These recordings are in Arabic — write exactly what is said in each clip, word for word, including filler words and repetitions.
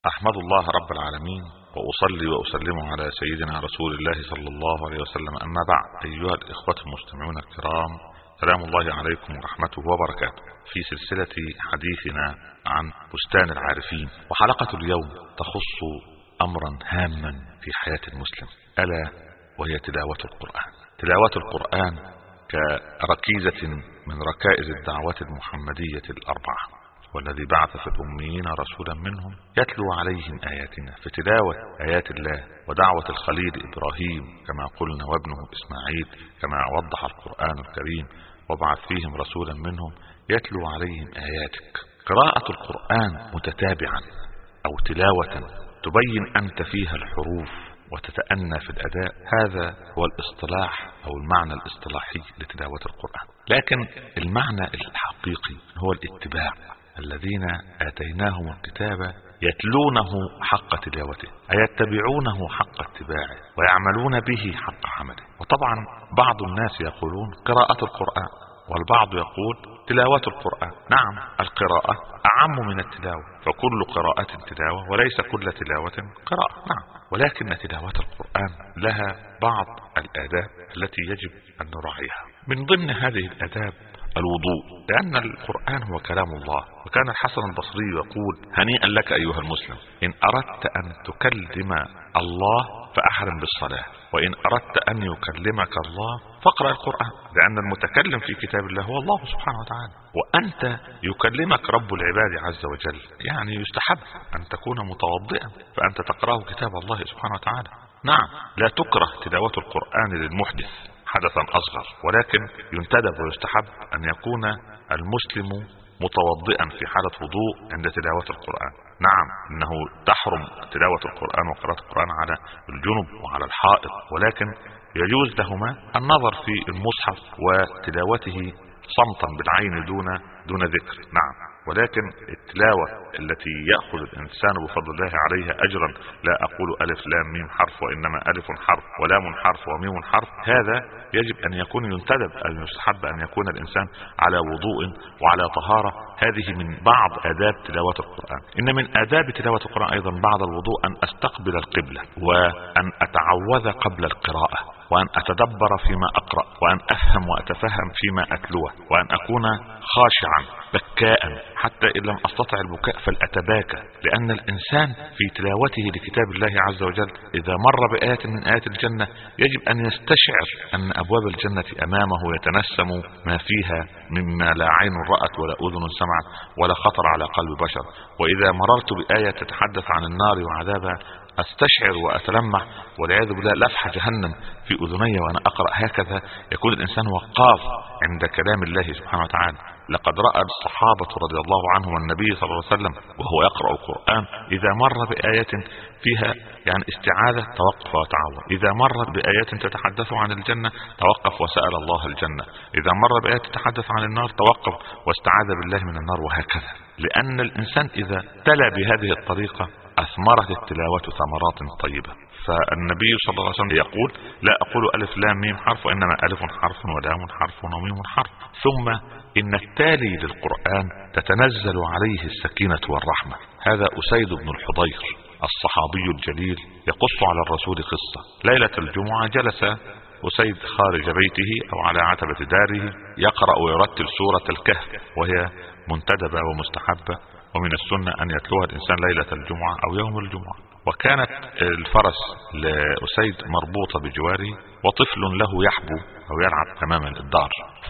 أحمد الله رب العالمين وأصلي وأسلم على سيدنا رسول الله صلى الله عليه وسلم. أما بعد، أيها الإخوة المستمعون الكرام، سلام الله عليكم ورحمته وبركاته. في سلسلة حديثنا عن بستان العارفين، وحلقة اليوم تخص أمرا هاما في حياة المسلم، ألا وهي تلاوة القرآن. تلاوة القرآن كركيزة من ركائز الدعوة المحمدية الأربعة، والذي بعث في الأميين رسولا منهم يتلو عليهم آياتنا. في تلاوة آيات الله ودعوة الخليل إبراهيم كما قلنا وابنه إسماعيل، كما وضح القرآن الكريم: وابعث فيهم رسولا منهم يتلو عليهم آياتك. قراءة القرآن متتابعا أو تلاوة تبين أنت فيها الحروف وتتأنى في الأداء، هذا هو الاصطلاح أو المعنى الاصطلاحي لتلاوة القرآن. لكن المعنى الحقيقي هو الاتباع. الذين آتيناهم الكتاب يتلونه حق تلاوته، أي يتبعونه حق اتباعه ويعملون به حق عمله. وطبعا بعض الناس يقولون قراءة القرآن، والبعض يقول تلاوة القرآن. نعم، القراءة أعم من التلاوة، فكل قراءة تلاوة وليس كل تلاوة قراءة. نعم، ولكن تلاوة القرآن لها بعض الآداب التي يجب أن نراعيها. من ضمن هذه الآداب الوضوء، لأن القرآن هو كلام الله. وكان الحسن البصري يقول: هنيئا لك أيها المسلم إن أردت أن تكلم الله فأحرم بالصلاة، وإن أردت أن يكلمك الله فاقرأ القرآن، لأن المتكلم في كتاب الله هو الله سبحانه وتعالى، وأنت يكلمك رب العباد عز وجل. يعني يستحب أن تكون متوضئا فأنت تقرأه كتاب الله سبحانه وتعالى. نعم، لا تكره تلاوة القرآن للمحدث حدثا أصغر، ولكن ينتدب ويستحب أن يكون المسلم متوضئا في حالة وضوء عند تلاوة القرآن. نعم، إنه تحرم تلاوة القرآن وقراءة القرآن على الجنب وعلى الحائط، ولكن يجوز لهما النظر في المصحف وتلاوته صمتا بالعين دون دون ذكر. نعم، ولكن التلاوة التي يأخذ الإنسان بفضل الله عليها أجرا، لا أقول ألف لام ميم حرف، وإنما ألف حرف ولام حرف وميم حرف، هذا يجب أن يكون ينتدب أن يستحب أن يكون الإنسان على وضوء وعلى طهارة. هذه من بعض آداب تلاوة القرآن. إن من آداب تلاوة القرآن أيضا بعد الوضوء أن أستقبل القبلة، وأن أتعوذ قبل القراءة، وأن أتدبر فيما أقرأ، وأن أفهم وأتفهم فيما أتلوه، وأن أكون خاشعا بكاء، حتى إن لم أستطع البكاء فلأتباكى. لأن الإنسان في تلاوته لكتاب الله عز وجل إذا مر بآية من آيات الجنة يجب أن يستشعر أن أبواب الجنة أمامه، يتنسم ما فيها مما لا عين رأت ولا أذن سمعت ولا خطر على قلب بشر. وإذا مررت بآية تتحدث عن النار وعذابها أستشعر وأتلمح والعياذ بالله لفح جهنم في أذني وأنا أقرأ. هكذا يكون الإنسان وقاف عند كلام الله سبحانه وتعالى. لقد رأى الصحابة رضي الله عنهم النبي صلى الله عليه وسلم وهو يقرأ القرآن إذا مر بآية فيها يعني استعاذة توقف وتعوذ، إذا مر بآيات تتحدث عن الجنة توقف وسأل الله الجنة، إذا مر بآيات تتحدث عن النار توقف واستعاذ بالله من النار، وهكذا. لأن الإنسان إذا تلا بهذه الطريقة أثمرت التلاوة ثمرات طيبة. فالنبي صلى الله عليه وسلم يقول: لا أقول ألف لام ميم حرف، وإنما ألف حرف ولام حرف وميم حرف. ثم إن التالي للقرآن تتنزل عليه السكينة والرحمة. هذا أسيد بن الحضير الصحابي الجليل يقص على الرسول قصة. ليلة الجمعة جلس أسيد خارج بيته أو على عتبة داره يقرأ ويرتل سورة الكهف، وهي منتدبة ومستحبة، ومن السنة أن يتلوها الإنسان ليلة الجمعة أو يوم الجمعة. وكانت الفرس لأسيد مربوطة بجواره، وطفل له يحبو أو يلعب أمام الدار.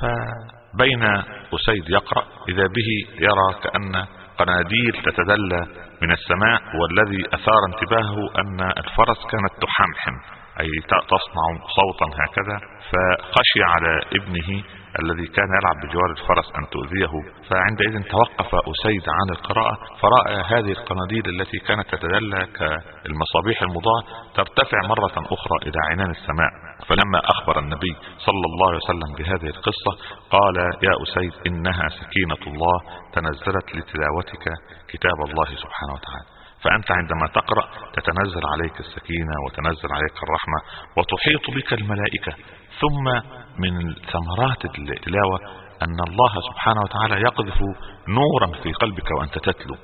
فبين أسيد يقرأ إذا به يرى كأن قناديل تتدلى من السماء، والذي أثار انتباهه أن الفرس كانت تحمحم، أي تصنع صوتا هكذا. فخشي على ابنه الذي كان يلعب بجوار الفرس أن تؤذيه، فعندئذ توقف أسيد عن القراءة، فرأى هذه القناديل التي كانت تتدلى كالمصابيح المضاءة ترتفع مرة أخرى إلى عنان السماء. فلما أخبر النبي صلى الله عليه وسلم بهذه القصة قال: يا أسيد، إنها سكينة الله تنزلت لتلاوتك كتاب الله سبحانه وتعالى. فأنت عندما تقرأ تتنزل عليك السكينة وتنزل عليك الرحمة وتحيط بك الملائكة. ثم من ثمرات التلاوة أن الله سبحانه وتعالى يقذف نورا في قلبك وأنت تتلو،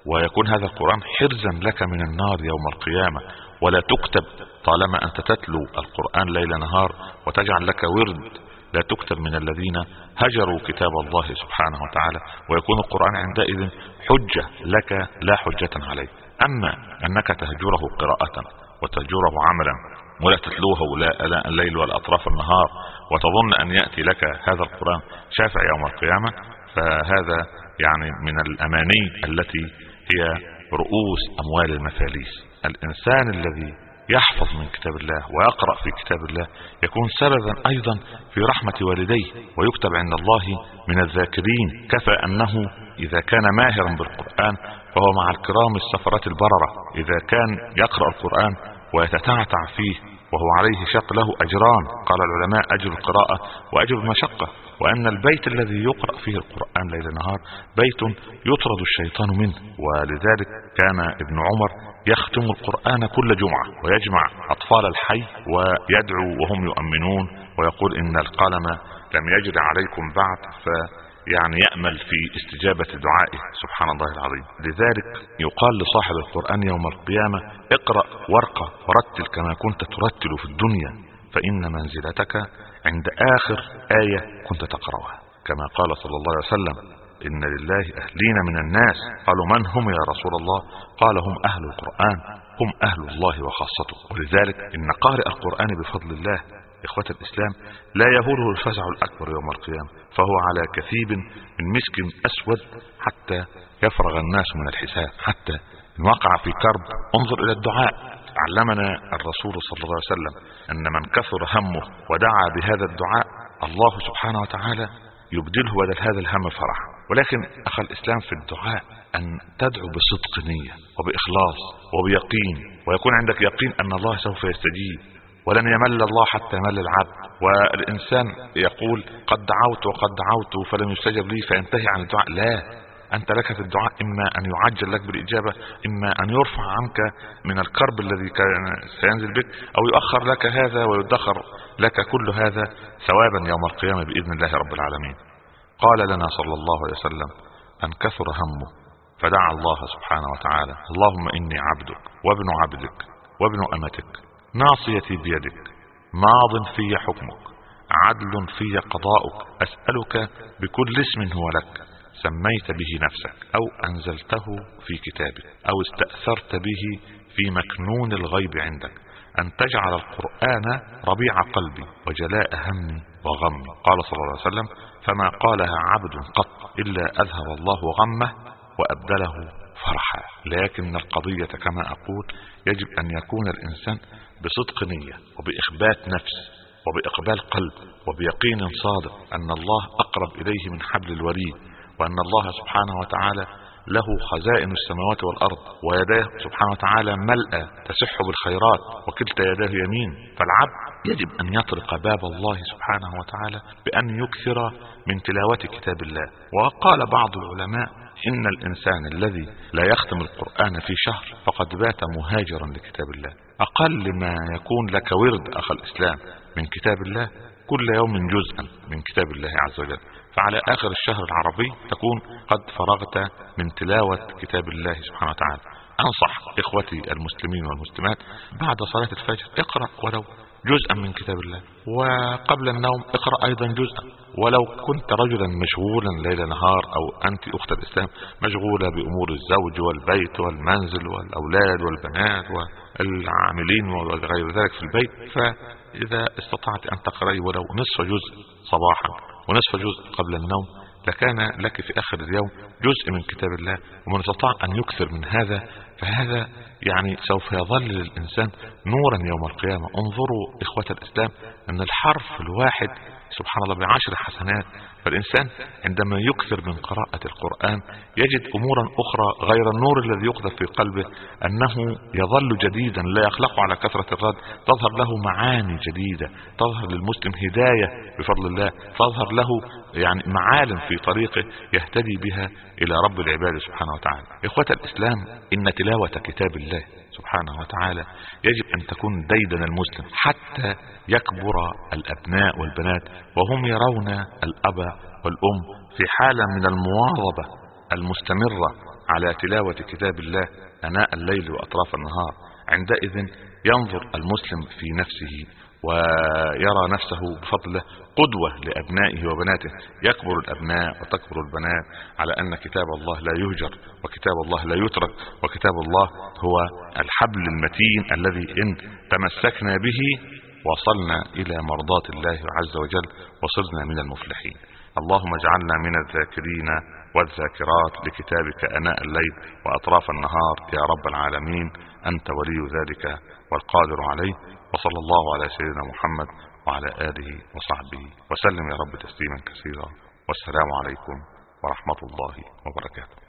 ويكون هذا القرآن حرزا لك من النار يوم القيامة، ولا تكتب طالما أنت تتلو القرآن ليل نهار وتجعل لك ورد، لا تكتب من الذين هجروا كتاب الله سبحانه وتعالى، ويكون القرآن عندئذ حجة لك لا حجة عليك. أما أنك تهجره قراءة وتهجره عملا ولا تتلوه لا الليل ولا أطراف النهار وتظن أن يأتي لك هذا القرآن شافع يوم القيامة، فهذا يعني من الأماني التي هي رؤوس أموال المفاليس. الإنسان الذي يحفظ من كتاب الله ويقرأ في كتاب الله يكون سببا أيضا في رحمة والديه، ويكتب عند الله من الذاكرين. كفى أنه إذا كان ماهرا بالقرآن فهو مع الكرام السفرات البررة. إذا كان يقرأ القرآن ويتتعتع فيه وهو عليه شق له أجران. قال العلماء: أجر القراءة وأجر المشقة، وأن البيت الذي يقرأ فيه القرآن ليل نهار بيت يطرد الشيطان منه. ولذلك كان ابن عمر يختم القرآن كل جمعة ويجمع أطفال الحي ويدعو وهم يؤمنون ويقول: إن القلم لم يجري عليكم بعد، فيعني يأمل في استجابة دعائه سبحان الله العظيم. لذلك يقال لصاحب القرآن يوم القيامة: اقرأ ورقة ورتل كما كنت ترتل في الدنيا، فإن منزلتك عند آخر آية كنت تقرأها. كما قال صلى الله عليه وسلم: إن لله أهلين من الناس. قالوا: من هم يا رسول الله؟ قال: هم أهل القرآن، هم أهل الله وخاصته. ولذلك إن قارئ القرآن بفضل الله إخوة الإسلام لا يهوله الفزع الأكبر يوم القيامة، فهو على كثيب من مسك أسود حتى يفرغ الناس من الحساب. حتى إن وقع في كرب انظر إلى الدعاء. علمنا الرسول صلى الله عليه وسلم أن من كثر همه ودعا بهذا الدعاء الله سبحانه وتعالى يبدله بدل هذا الهم فرح. ولكن أخي الإسلام في الدعاء أن تدعو بصدق نية وبإخلاص وبيقين، ويكون عندك يقين أن الله سوف يستجيب، ولن يمل الله حتى يمل العبد. والإنسان يقول: قد دعوت وقد دعوت فلم يستجب لي، فينتهي عن الدعاء. لا، أنت لك في الدعاء إما أن يعجل لك بالإجابة، إما أن يرفع عنك من الكرب الذي كان سينزل بك، أو يؤخر لك هذا ويدخر لك كل هذا ثوابا يوم القيامة بإذن الله رب العالمين. قال لنا صلى الله عليه وسلم: أن كثر همه فدعا الله سبحانه وتعالى: اللهم إني عبدك وابن عبدك وابن أمتك، ناصيتي بيدك، ماض في حكمك، عدل في قضاؤك، أسألك بكل اسم هو لك سميت به نفسك أو أنزلته في كتابك أو استأثرت به في مكنون الغيب عندك، أن تجعل القرآن ربيع قلبي وجلاء همي وغمي. قال صلى الله عليه وسلم: فما قالها عبد قط إلا أذهب الله غمه وأبدله فرحا. لكن القضية كما أقول يجب أن يكون الإنسان بصدق نية وبإخبات نفس وبإقبال قلب وبيقين صادق أن الله أقرب إليه من حبل الوريد، وأن الله سبحانه وتعالى له خزائن السماوات والأرض، ويداه سبحانه وتعالى ملأ تسح بالخيرات وكلتا يداه يمين. فالعبد يجب أن يطرق باب الله سبحانه وتعالى بأن يكثر من تلاوة كتاب الله. وقال بعض العلماء: إن الإنسان الذي لا يختم القرآن في شهر فقد بات مهاجرا لكتاب الله. أقل ما يكون لك ورد أخ الإسلام من كتاب الله كل يوم جزءا من كتاب الله عز وجل، فعلى آخر الشهر العربي تكون قد فرغت من تلاوة كتاب الله سبحانه وتعالى. أنصح إخوتي المسلمين والمسلمات بعد صلاة الفجر اقرأ ولو جزءا من كتاب الله، وقبل النوم اقرأ أيضا جزءا. ولو كنت رجلا مشغولا ليل نهار أو أنت أخت الإسلام مشغولة بأمور الزوج والبيت والمنزل والأولاد والبنات والعاملين وغير ذلك في البيت، فإذا استطعت أن تقرأي ولو نصف جزء صباحا ونصف جزء قبل النوم لكان لك في آخر اليوم جزء من كتاب الله. ومن استطاع أن يكثر من هذا فهذا يعني سوف يظل للإنسان نورا يوم القيامة. انظروا إخوة الإسلام أن الحرف الواحد سبحان الله بعشر حسنات. فالإنسان عندما يكثر من قراءة القرآن يجد أمورا أخرى غير النور الذي يقذف في قلبه، أنه يظل جديدا لا يخلق على كثرة الرد، تظهر له معاني جديدة، تظهر للمسلم هداية بفضل الله، تظهر له يعني معالم في طريقه يهتدي بها إلى رب العباد سبحانه وتعالى. إخوة الإسلام، إن تلاوة كتاب الله سبحانه وتعالى يجب أن تكون ديدن المسلم حتى يكبر الأبناء والبنات وهم يرون الأب والأم في حالة من المواظبة المستمرة على تلاوة كتاب الله أناء الليل وأطراف النهار، عندئذ ينظر المسلم في نفسه ويرى نفسه بفضله قدوة لأبنائه وبناته. يكبر الأبناء وتكبر البنات على أن كتاب الله لا يهجر، وكتاب الله لا يترك، وكتاب الله هو الحبل المتين الذي إن تمسكنا به وصلنا إلى مرضاة الله عز وجل وصرنا من المفلحين. اللهم اجعلنا من الذاكرين والذاكرات لكتابك أناء الليل وأطراف النهار يا رب العالمين، أنت ولي ذلك والقادر عليه. وصلى الله على سيدنا محمد وعلى آله وصحبه وسلم يا رب تسليما كثيرا، والسلام عليكم ورحمة الله وبركاته.